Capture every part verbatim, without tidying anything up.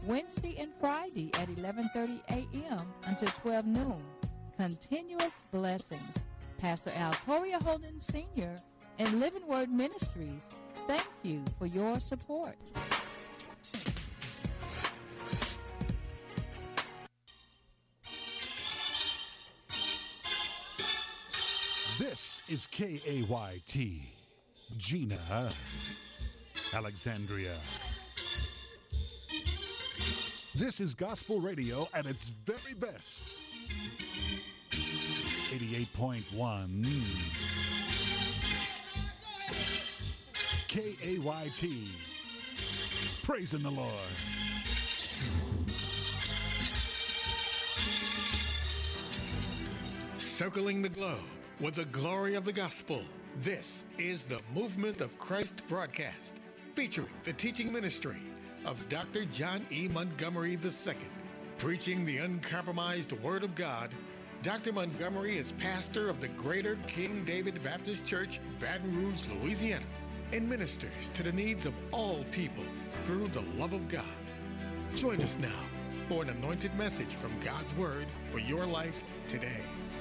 Wednesday and Friday at eleven thirty a.m. until twelve noon. Continuous Blessings. Pastor Al Toria Holden Senior and Living Word Ministries, thank you for your support. This is K A Y T, Gina, Alexandria. This is gospel radio at its very best. eighty-eight point one K A Y T, praising the Lord. Circling the globe with the glory of the gospel. This is the Movement of Christ broadcast, featuring the teaching ministry of Doctor John E. Montgomery the Second. Preaching the uncompromised Word of God, Doctor Montgomery is pastor of the Greater King David Baptist Church, Baton Rouge, Louisiana, and ministers to the needs of all people through the love of God. Join us now for an anointed message from God's Word for your life today.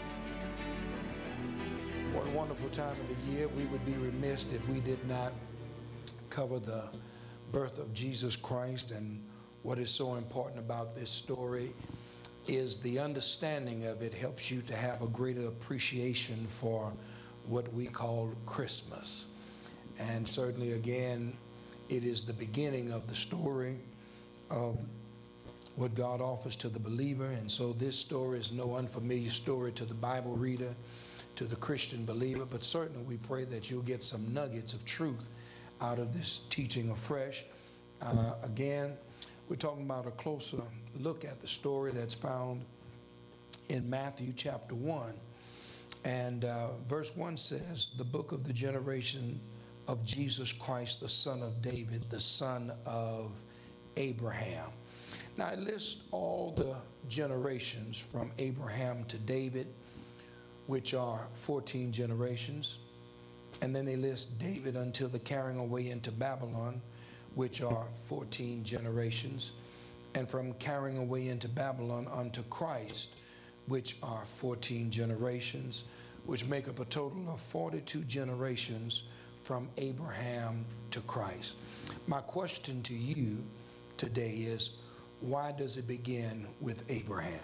What a wonderful time of the year. We would be remiss if we did not cover the birth of Jesus Christ. And what is so important about this story is the understanding of it helps you to have a greater appreciation for what we call Christmas. And certainly, again, it is the beginning of the story of what God offers to the believer. And so this story is no unfamiliar story to the Bible reader, to the Christian believer, but certainly we pray that you'll get some nuggets of truth out of this teaching afresh. Uh, again, we're talking about a closer look at the story that's found in Matthew chapter one. And uh, verse one says, the book of the generation of Jesus Christ, the son of David, the son of Abraham. Now it lists all the generations from Abraham to David, which are fourteen generations. And then they list David until the carrying away into Babylon, which are fourteen generations. And from carrying away into Babylon unto Christ, which are fourteen generations, which make up a total of forty-two generations from Abraham to Christ. My question to you today is, why does it begin with Abraham?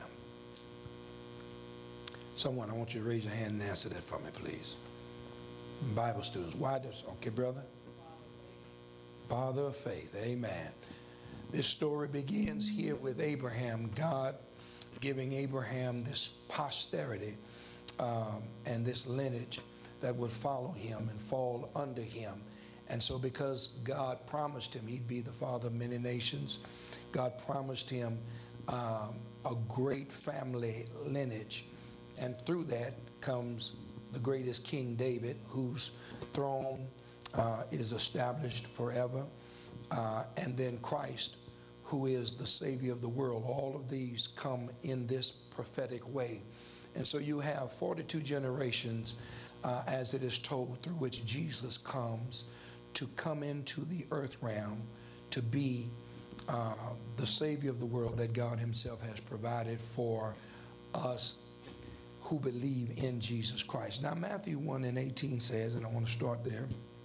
Someone, I want you to raise your hand and answer that for me, please. Bible students, why does, okay, brother? Father of faith, amen. This story begins here with Abraham, God giving Abraham this posterity um, and this lineage that would follow him and fall under him. And so because God promised him he'd be the father of many nations, God promised him um, a great family lineage. And through that comes the greatest King David, whose throne uh, is established forever. Uh, and then Christ, who is the Savior of the world. All of these come in this prophetic way. And so you have forty-two generations, uh, as it is told, through which Jesus comes to come into the earth realm to be uh, the Savior of the world that God himself has provided for us who believe in Jesus Christ. Now, Matthew one and eighteen says, and I want to start there.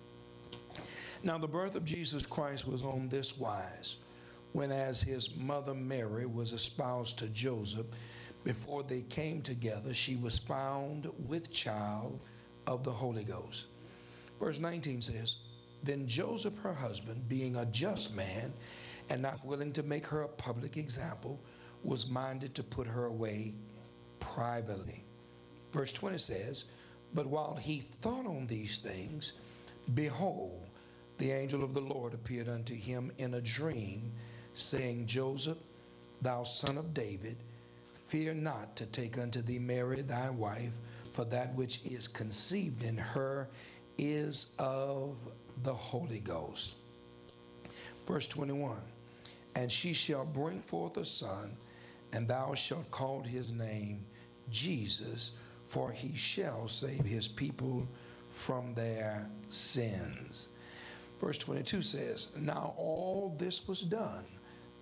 Now, the birth of Jesus Christ was on this wise, when as his mother Mary was espoused to Joseph, before they came together, she was found with child of the Holy Ghost. Verse nineteen says, then Joseph, her husband, being a just man and not willing to make her a public example, was minded to put her away privately. Verse twenty says, but while he thought on these things, behold, the angel of the Lord appeared unto him in a dream, saying, Joseph, thou son of David, fear not to take unto thee Mary thy wife, for that which is conceived in her is of the Holy Ghost. Verse twenty-one, and she shall bring forth a son, and thou shalt call his name Jesus, for he shall save his people from their sins. Verse twenty-two says, now all this was done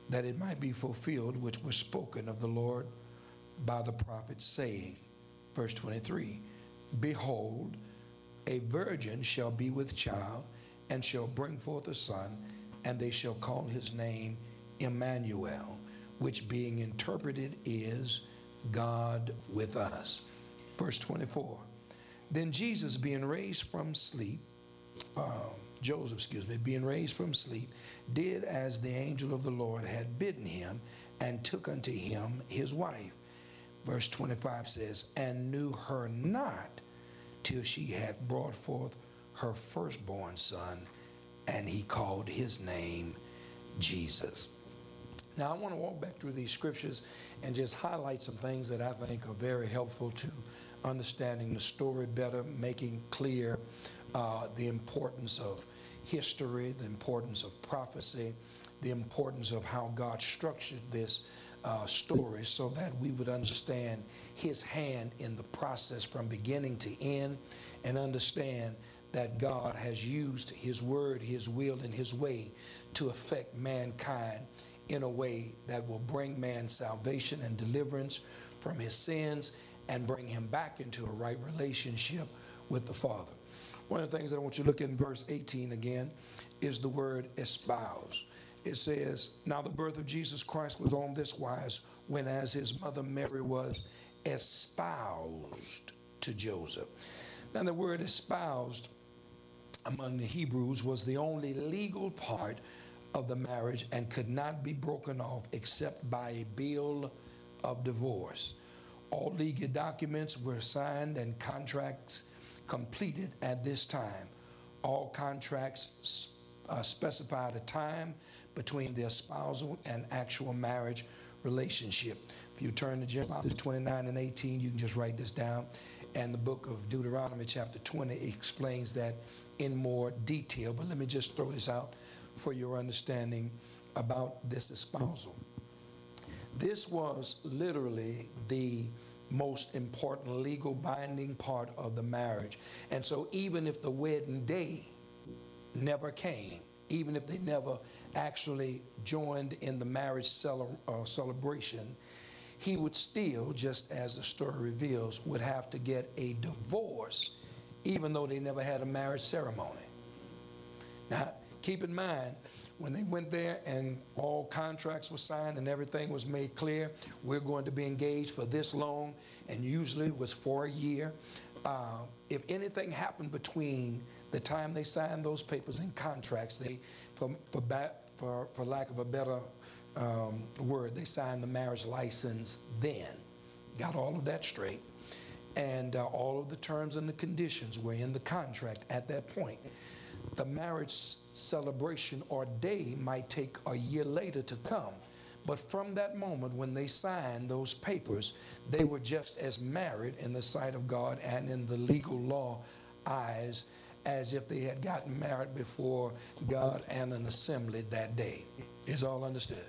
that it might be fulfilled, which was spoken of the Lord by the prophet, saying, verse twenty-three, behold, a virgin shall be with child, and shall bring forth a son, and they shall call his name Emmanuel, which being interpreted is God with us. Verse twenty-four, then Jesus, being raised from sleep, uh, Joseph, excuse me, being raised from sleep, did as the angel of the Lord had bidden him, and took unto him his wife. Verse twenty-five says, and knew her not till she had brought forth her firstborn son, and he called his name Jesus. Now, I want to walk back through these scriptures and just highlight some things that I think are very helpful to understanding the story better, making clear uh, the importance of history, the importance of prophecy, the importance of how God structured this uh, story so that we would understand his hand in the process from beginning to end, and understand that God has used his word, his will, and his way to affect mankind in a way that will bring man salvation and deliverance from his sins and bring him back into a right relationship with the Father. One of the things that I want you to look at in verse eighteen again is the word espouse. It says, now the birth of Jesus Christ was on this wise, when as his mother Mary was espoused to Joseph. Now the word espoused among the Hebrews was the only legal part of the marriage and could not be broken off except by a bill of divorce. All legal documents were signed and contracts completed at this time. All contracts uh, specified a time between the espousal and actual marriage relationship. If you turn to Genesis twenty-nine and eighteen, you can just write this down. And the book of Deuteronomy chapter twenty explains that in more detail. But let me just throw this out for your understanding about this espousal. This was literally the most important legal binding part of the marriage. And so even if the wedding day never came, even if they never actually joined in the marriage cele- uh, celebration, he would still, just as the story reveals, would have to get a divorce, even though they never had a marriage ceremony. Now, keep in mind, when they went there and all contracts were signed and everything was made clear, we're going to be engaged for this long, and usually it was for a year. Uh, if anything happened between the time they signed those papers and contracts, they, for, for, ba- for, for lack of a better um, word, they signed the marriage license then. Got all of that straight. And uh, all of the terms and the conditions were in the contract at that point. The marriage celebration or day might take a year later to come. But from that moment when they signed those papers, they were just as married in the sight of God and in the legal law eyes as if they had gotten married before God and an assembly that day. Is all understood?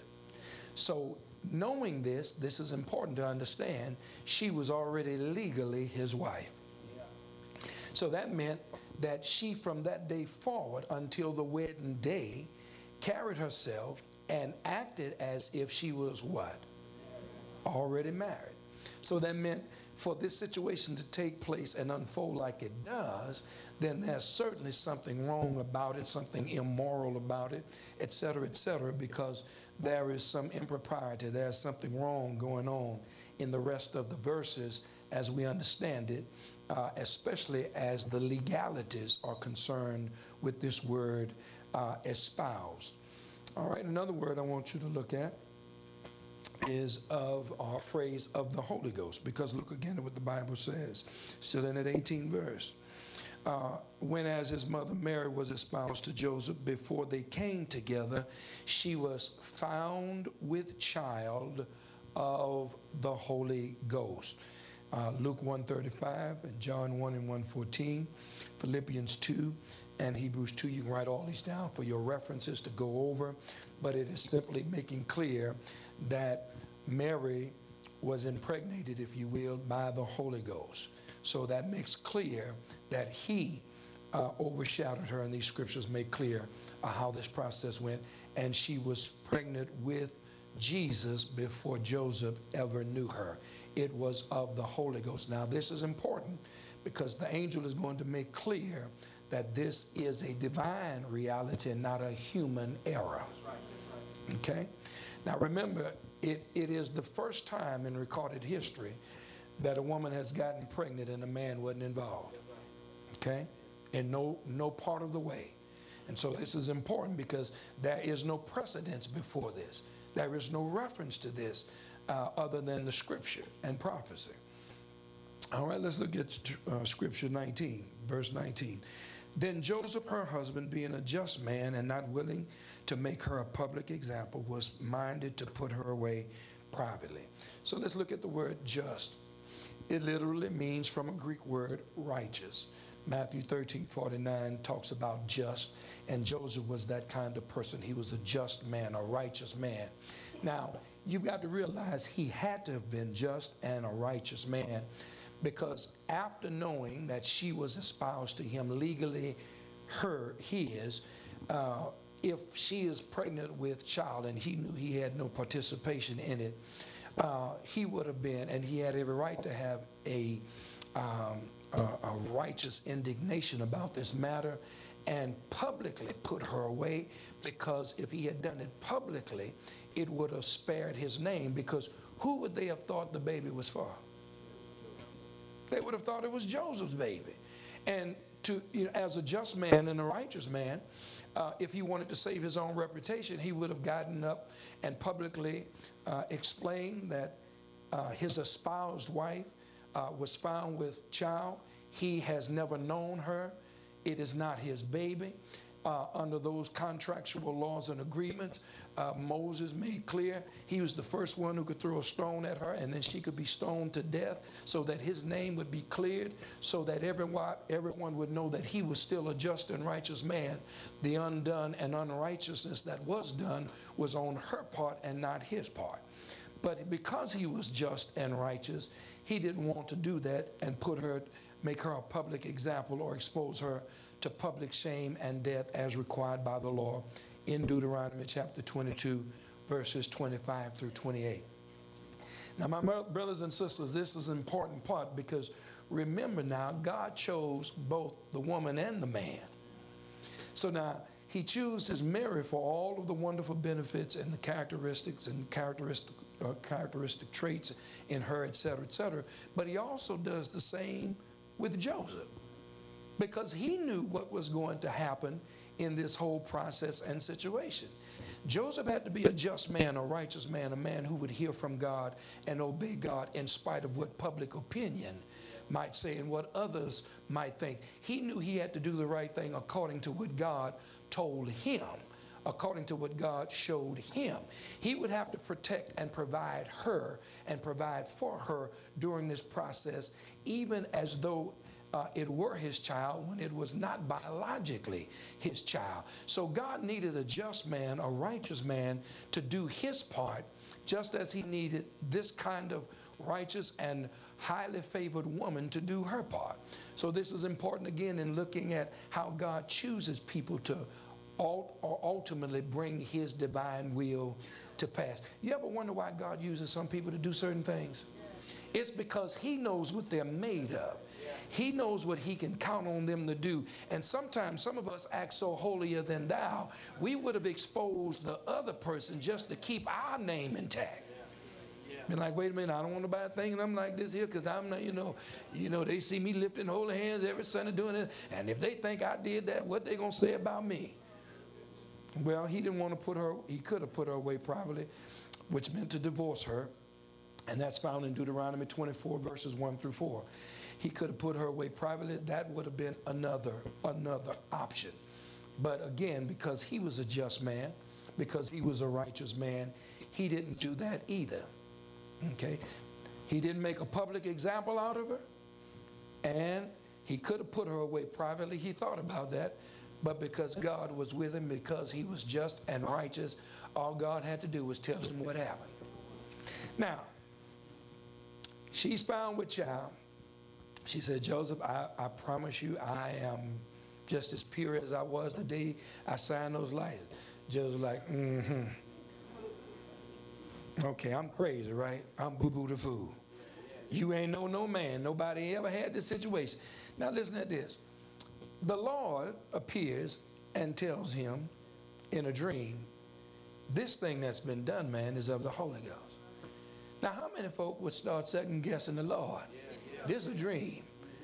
So knowing this, this is important to understand, she was already legally his wife. So that meant that she, from that day forward until the wedding day, carried herself and acted as if she was what? Already married. So that meant for this situation to take place and unfold like it does, then there's certainly something wrong about it, something immoral about it, et cetera, et cetera, because there is some impropriety, there's something wrong going on in the rest of the verses as we understand it, uh, especially as the legalities are concerned with this word uh, espoused. All right, another word I want you to look at is of our phrase of the Holy Ghost, because look again at what the Bible says, still in that eighteenth verse. Uh, when as his mother Mary was espoused to Joseph, before they came together, she was found with child of the Holy Ghost. Uh, Luke one thirty-five and John one and one fourteen, Philippians two and Hebrews two. You can write all these down for your references to go over, but it is simply making clear that Mary was impregnated, if you will, by the Holy Ghost. So that makes clear that he uh, overshadowed her, and these scriptures make clear uh, how this process went. And she was pregnant with Jesus before Joseph ever knew her. It was of the Holy Ghost. Now, this is important because the angel is going to make clear that this is a divine reality and not a human error. That's right, that's right. Okay? Now, remember, it, it is the first time in recorded history that a woman has gotten pregnant and a man wasn't involved. Okay? In no, no part of the way. And so this is important because there is no precedence before this. There is no reference to this uh, other than the scripture and prophecy. All right, let's look at uh, scripture nineteen, verse nineteen. Then Joseph, her husband, being a just man and not willing to make her a public example, was minded to put her away privately. So let's look at the word just. It literally means from a Greek word, righteous. Matthew thirteen forty-nine talks about just, and Joseph was that kind of person. He was a just man, a righteous man. Now, you've got to realize he had to have been just and a righteous man, because after knowing that she was espoused to him legally, her, his, uh, if she is pregnant with child and he knew he had no participation in it, uh, he would have been, and he had every right to have a um, A, a righteous indignation about this matter and publicly put her away, because if he had done it publicly, it would have spared his name, because who would they have thought the baby was for? They would have thought it was Joseph's baby. And to, you know, as a just man and a righteous man, uh, if he wanted to save his own reputation, he would have gotten up and publicly uh, explained that uh, his espoused wife Uh, was found with child. He has never known her. It is not his baby. Uh, under those contractual laws and agreements, uh, Moses made clear he was the first one who could throw a stone at her, and then she could be stoned to death, so that his name would be cleared, so that everyone, everyone would know that he was still a just and righteous man. The undone and unrighteousness that was done was on her part and not his part. But because he was just and righteous, he didn't want to do that and put her, make her a public example or expose her to public shame and death as required by the law in Deuteronomy chapter twenty-two, verses twenty-five through twenty-eight. Now, my brothers and sisters, this is an important part, because remember now, God chose both the woman and the man. So now, he chooses Mary for all of the wonderful benefits and the characteristics and characteristic, uh, characteristic traits in her, et cetera, et cetera. But he also does the same with Joseph, because he knew what was going to happen in this whole process and situation. Joseph had to be a just man, a righteous man, a man who would hear from God and obey God in spite of what public opinion might say and what others might think. He knew he had to do the right thing according to what God told him, according to what God showed him. He would have to protect and provide her and provide for her during this process, even as though uh, it were his child, when it was not biologically his child. So God needed a just man, a righteous man, to do his part, just as he needed this kind of righteous and highly favored woman to do her part. So this is important again in looking at how God chooses people to ult- or ultimately bring his divine will to pass. You ever wonder why God uses some people to do certain things? It's because he knows what they're made of. He knows what he can count on them to do. And sometimes some of us act so holier than thou, we would have exposed the other person just to keep our name intact. Been like, wait a minute, I don't want nobody thinking I'm like this here, because I'm not, you know, you know, they see me lifting holy hands every Sunday doing it, and if they think I did that, what they gonna say about me? Well, he didn't want to put her, he could have put her away privately, which meant to divorce her, and that's found in Deuteronomy twenty-four, verses one through four. He could have put her away privately. That would have been another, another option. But again, because he was a just man, because he was a righteous man, he didn't do that either. Okay, he didn't make a public example out of her, and he could have put her away privately. He thought about that, but because God was with him, because he was just and righteous, all God had to do was tell him what happened. Now, she's found with child. She said, Joseph, I, I promise you I am just as pure as I was the day I signed those licenses. Joseph like, mm-hmm. Okay, I'm crazy, right? I'm boo-boo the fool. You ain't know no man. Nobody ever had this situation. Now listen to this. The Lord appears and tells him in a dream, this thing that's been done, man, is of the Holy Ghost. Now, how many folk would start second guessing the Lord? Yeah, yeah. This is a dream.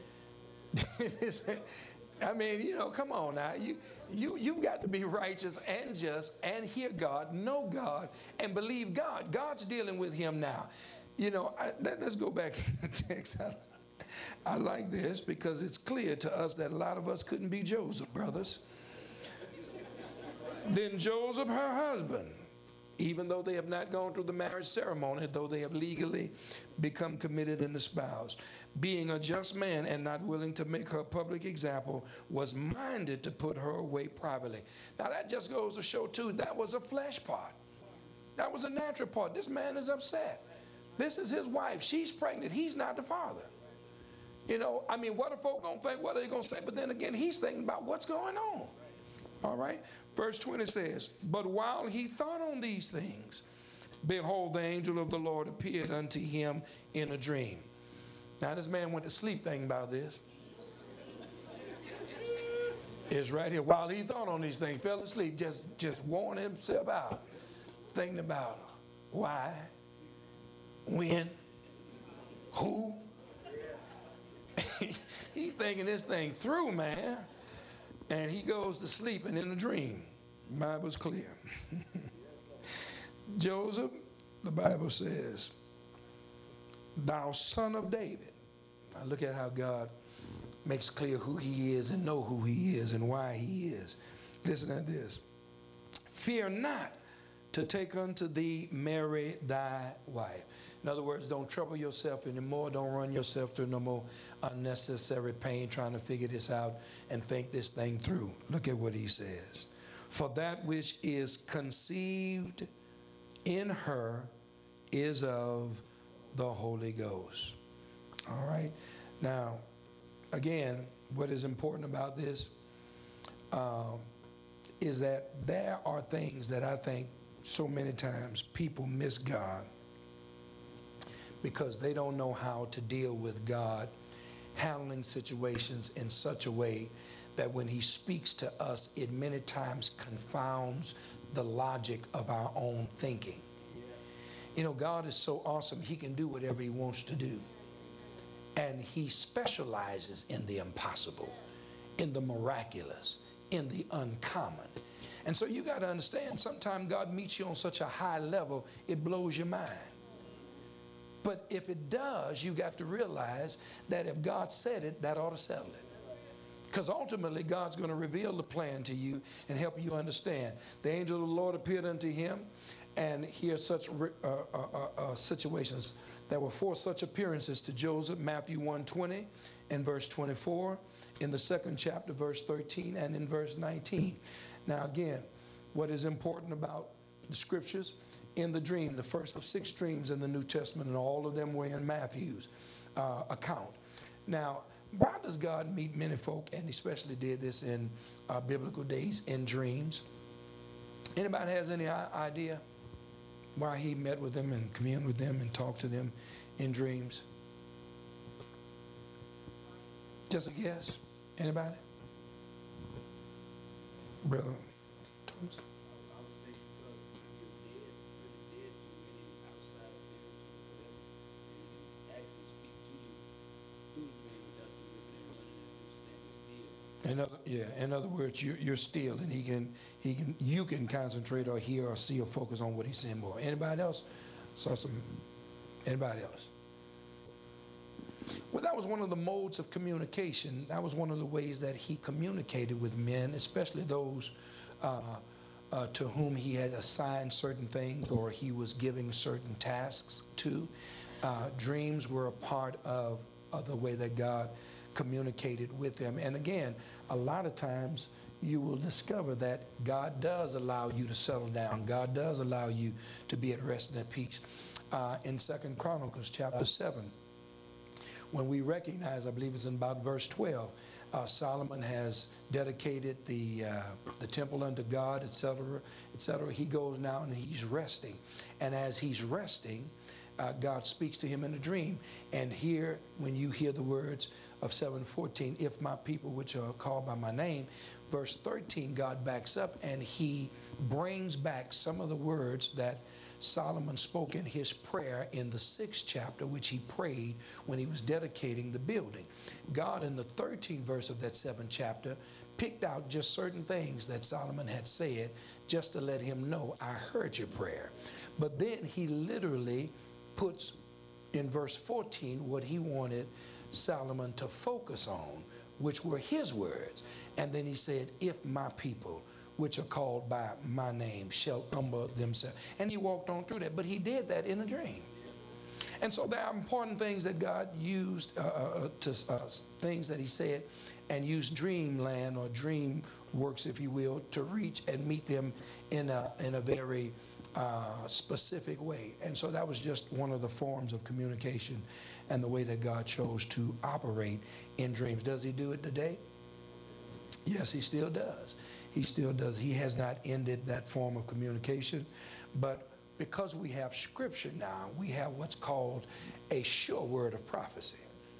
I mean, you know, come on now. You, you, you've got to be righteous and just and hear God, know God, and believe God. God's dealing with him now. You know, I, let, let's go back in the text. I, I like this because it's clear to us that a lot of us couldn't be Joseph, brothers. Then Joseph, her husband, even though they have not gone through the marriage ceremony, though they have legally become committed and espoused, being a just man and not willing to make her a public example, was minded to put her away privately. Now that just goes to show too, that was a flesh part. That was a natural part. This man is upset. This is his wife. She's pregnant. He's not the father. You know, I mean, what are folk going to think? What are they going to say? But then again, he's thinking about what's going on. All right? Verse twenty says, but while he thought on these things, behold, the angel of the Lord appeared unto him in a dream. Now, this man went to sleep thinking about this. It's right here. While he thought on these things, fell asleep, just, just worn himself out, thinking about why, when, who. He's thinking this thing through, man. And he goes to sleep and in a dream. The Bible's clear. Joseph, the Bible says, thou son of David. Now look at how God makes clear who he is and know who he is and why he is. Listen to this. Fear not to take unto thee Mary thy wife. In other words, don't trouble yourself anymore. Don't run yourself through no more unnecessary pain trying to figure this out and think this thing through. Look at what he says. For that which is conceived in her is of the Holy Ghost. All right. Now, again, what is important about this um, is that there are things that I think so many times people miss God because they don't know how to deal with God handling situations in such a way that when he speaks to us, it many times confounds the logic of our own thinking. You know, God is so awesome, he can do whatever he wants to do. And he specializes in the impossible, in the miraculous, in the uncommon. And so you got to understand, sometimes God meets you on such a high level, it blows your mind. But if it does, you got to realize that if God said it, that ought to settle it. Because ultimately, God's going to reveal the plan to you and help you understand. The angel of the Lord appeared unto him, and here are such uh, uh, uh, uh, situations. There were four such appearances to Joseph, Matthew one twenty and verse twenty-four, in the second chapter, verse thirteen, and in verse nineteen. Now again, what is important about the scriptures, in the dream, the first of six dreams in the New Testament, and all of them were in Matthew's uh, account. Now, why does God meet many folk, and especially did this in uh, biblical days, in dreams? Anybody has any idea why he met with them and communed with them and talked to them in dreams? Just a guess? Anybody? Brother Thomas? In other, yeah, in other words, you, you're still, and he can, he can, you can concentrate or hear or see or focus on what he's saying more. Anybody else? Saw some, anybody else? Well, that was one of the modes of communication. That was one of the ways that he communicated with men, especially those uh, uh, to whom he had assigned certain things or he was giving certain tasks to. Uh, dreams were a part of, of the way that God communicated with them. And again, a lot of times you will discover that God does allow you to settle down. God does allow you to be at rest and at peace. Uh, in Second Chronicles chapter seven, when we recognize, I believe it's in about verse twelve, Uh, Solomon has dedicated the uh, the temple unto God, et cetera, et cetera. He goes now and he's resting. And as he's resting, uh, God speaks to him in a dream. And here, when you hear the words of seven fourteen, if my people which are called by my name, verse thirteen, God backs up and he brings back some of the words that Solomon spoke in his prayer in the sixth chapter, which he prayed when he was dedicating the building. God, in the thirteenth verse of that seventh chapter, picked out just certain things that Solomon had said just to let him know, I heard your prayer. But then he literally puts in verse fourteen what he wanted Solomon to focus on, which were his words. And then he said, if my people which are called by my name shall humble themselves. And he walked on through that, but he did that in a dream. And so there are important things that God used, uh, uh, to uh, things that he said, and used dreamland or dream works, if you will, to reach and meet them in a, in a very uh, specific way. And so that was just one of the forms of communication and the way that God chose to operate in dreams. Does he do it today? Yes, he still does. He still does. He has not ended that form of communication. But because we have scripture now, we have what's called a sure word of prophecy.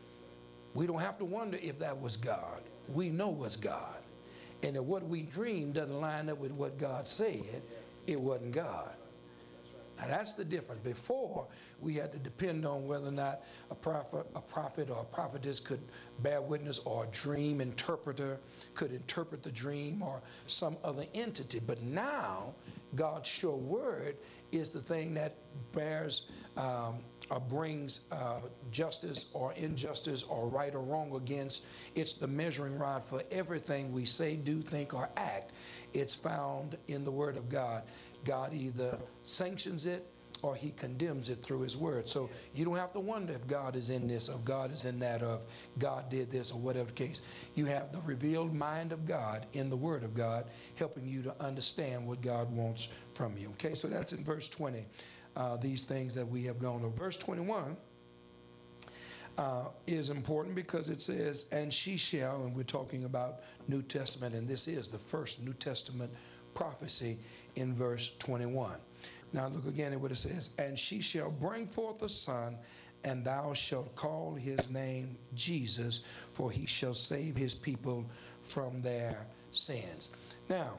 We don't have to wonder if that was God. We know what's God. And if what we dream doesn't line up with what God said, it wasn't God. Now that's the difference. Before, we had to depend on whether or not a prophet, a prophet or a prophetess could bear witness, or a dream interpreter could interpret the dream, or some other entity. But now, God's sure word is the thing that bears um, or brings uh, justice or injustice or right or wrong against. It's the measuring rod for everything we say, do, think, or act. It's found in the Word of God. God either sanctions it or he condemns it through his word. So you don't have to wonder if God is in this or God is in that, or if God did this or whatever the case. You have the revealed mind of God in the Word of God helping you to understand what God wants from you. Okay, so that's in verse twenty, uh, these things that we have gone over. Verse twenty-one uh, is important because it says, and she shall, and we're talking about New Testament, and this is the first New Testament prophecy in verse twenty-one. Now look again at what it says. And she shall bring forth a son, and thou shalt call his name Jesus, for he shall save his people from their sins. Now,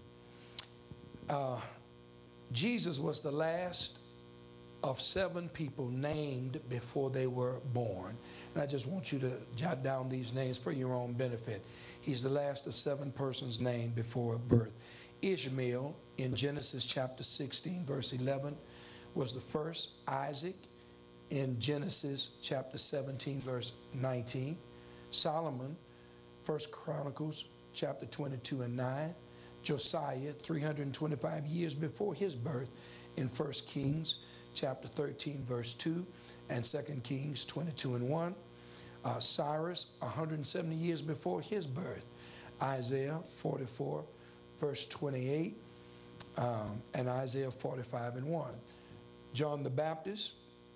uh, Jesus was the last of seven people named before they were born. And I just want you to jot down these names for your own benefit. He's the last of seven persons named before birth. Ishmael, in Genesis chapter sixteen, verse eleven, was the first. Isaac, in Genesis chapter seventeen, verse nineteen. Solomon, First Chronicles chapter twenty-two and nine. Josiah, three hundred twenty-five years before his birth, in First Kings chapter thirteen, verse two, and Second Kings twenty-two and one. Uh, Cyrus, one hundred seventy years before his birth. Isaiah forty-four, verse twenty-eight, um, and Isaiah forty-five and one. John the Baptist,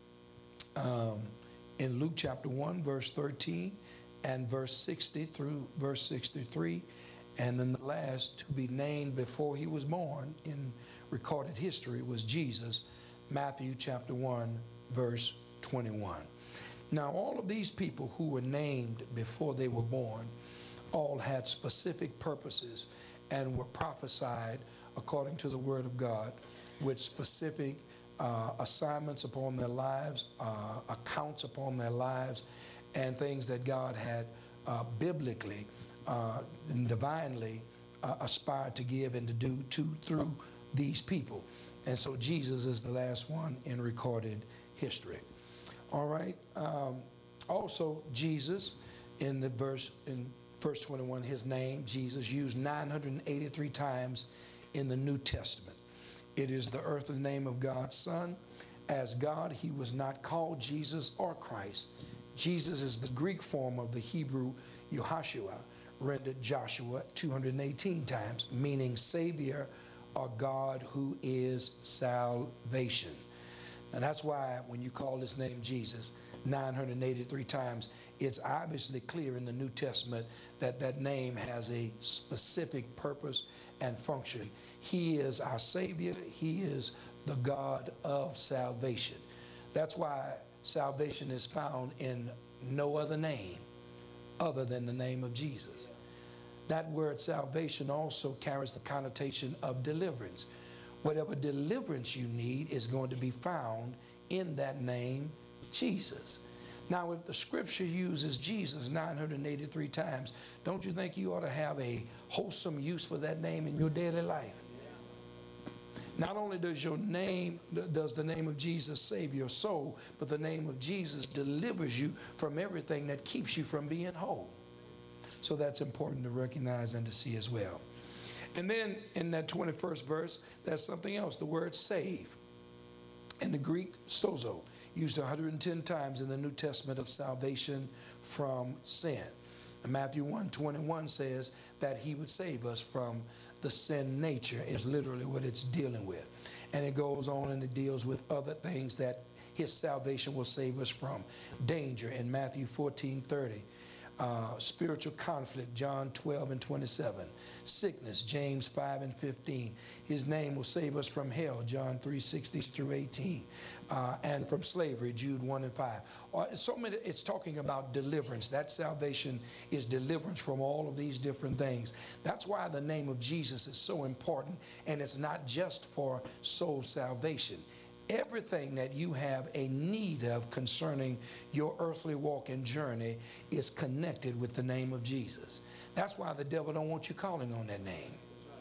um, in Luke chapter one, verse thirteen, and verse sixty through verse sixty-three. And then the last to be named before he was born in recorded history was Jesus, Matthew chapter one, verse twenty-one. Now, all of these people who were named before they were born all had specific purposes and were prophesied according to the Word of God with specific uh, assignments upon their lives, uh, accounts upon their lives, and things that God had uh, biblically uh, and divinely uh, aspired to give and to do to through these people. And so Jesus is the last one in recorded history. All right. Um, also, Jesus, in the verse in verse twenty-one, his name, Jesus, used nine hundred eighty-three times in the New Testament. It is the earthly name of God's Son. As God, he was not called Jesus or Christ. Jesus is the Greek form of the Hebrew Yehoshua, rendered Joshua two hundred eighteen times, meaning Savior or God who is salvation. And that's why when you call this name Jesus nine hundred eighty-three times, it's obviously clear in the New Testament that that name has a specific purpose and function. He is our Savior. He is the God of salvation. That's why salvation is found in no other name other than the name of Jesus. That word salvation also carries the connotation of deliverance. Whatever deliverance you need is going to be found in that name, Jesus. Now, if the scripture uses Jesus nine hundred eighty-three times, don't you think you ought to have a wholesome use for that name in your daily life? Not only does your name, does the name of Jesus save your soul, but the name of Jesus delivers you from everything that keeps you from being whole. So that's important to recognize and to see as well. And then in that twenty-first verse, there's something else, the word save. In the Greek, sozo, used one hundred ten times in the New Testament of salvation from sin. And Matthew one twenty-one says that he would save us from the sin nature, is literally what it's dealing with. And it goes on and it deals with other things that his salvation will save us from. Danger in Matthew fourteen thirty. Uh, spiritual conflict, John twelve and twenty-seven. Sickness, James five and fifteen. His name will save us from hell, John three sixty through eighteen. Uh, and from slavery, Jude one and five. Uh, so many, it's talking about deliverance. That salvation is deliverance from all of these different things. That's why the name of Jesus is so important, and it's not just for soul salvation. Everything that you have a need of concerning your earthly walk and journey is connected with the name of Jesus. That's why the devil don't want you calling on that name.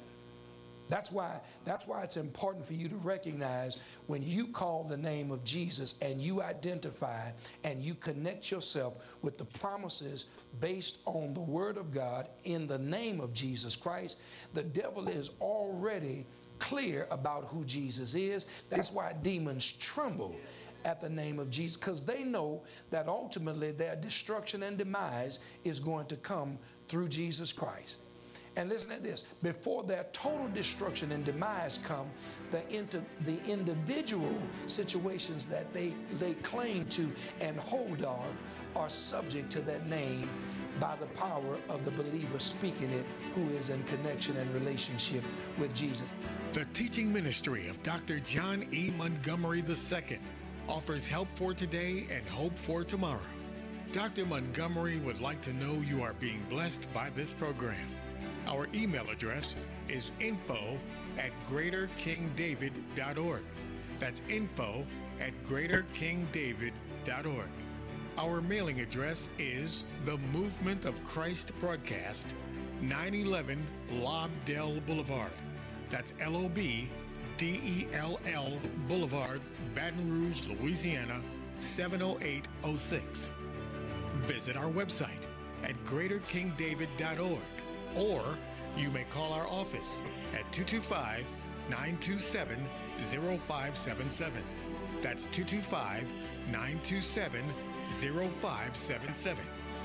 That's why, that's why it's important for you to recognize when you call the name of Jesus and you identify and you connect yourself with the promises based on the Word of God in the name of Jesus Christ, the devil is already clear about who Jesus is. That's why demons tremble at the name of Jesus, because they know that ultimately their destruction and demise is going to come through Jesus Christ. And listen to this, before their total destruction and demise come, the, inter, the individual situations that they, they claim to and hold of are subject to that name by the power of the believer speaking it, who is in connection and relationship with Jesus. The teaching ministry of Doctor John E. Montgomery the Second offers help for today and hope for tomorrow. Doctor Montgomery would like to know you are being blessed by this program. Our email address is info at greater king david dot org. That's info at greater king david dot org. Our mailing address is The Movement of Christ Broadcast, nine eleven Lobdell Boulevard. That's L O B D E L L Boulevard, Baton Rouge, Louisiana, seven oh eight oh six. Visit our website at greater king david dot org, or you may call our office at two two five, nine two seven, zero five seven seven. That's two two five, nine two seven, zero five seven seven.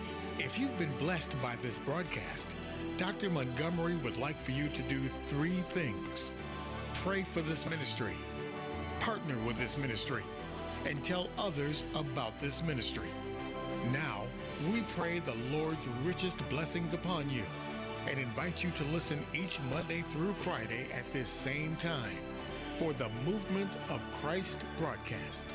If you've been blessed by this broadcast, Doctor Montgomery would like for you to do three things. Pray for this ministry, partner with this ministry, and tell others about this ministry. Now, we pray the Lord's richest blessings upon you and invite you to listen each Monday through Friday at this same time for the Movement of Christ broadcast.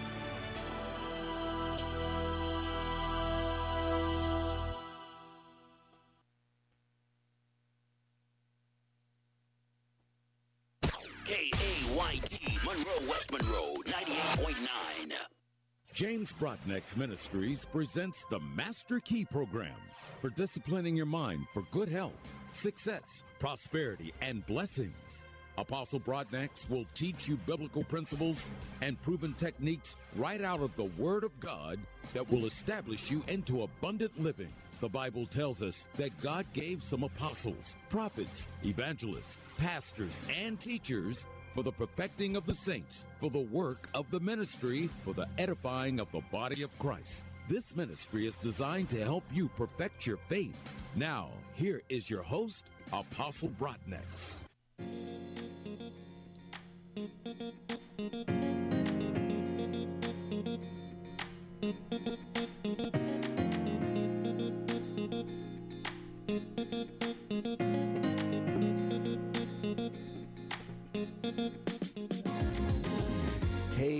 K A Y D, Monroe, West Monroe, ninety-eight point nine. James Brodnick's Ministries presents the Master Key Program for disciplining your mind for good health, success, prosperity, and blessings. Apostle Brodnick will teach you biblical principles and proven techniques right out of the Word of God that will establish you into abundant living. The Bible tells us that God gave some apostles, prophets, evangelists, pastors, and teachers for the perfecting of the saints, for the work of the ministry, for the edifying of the body of Christ. This ministry is designed to help you perfect your faith. Now, here is your host, Apostle Brodnick.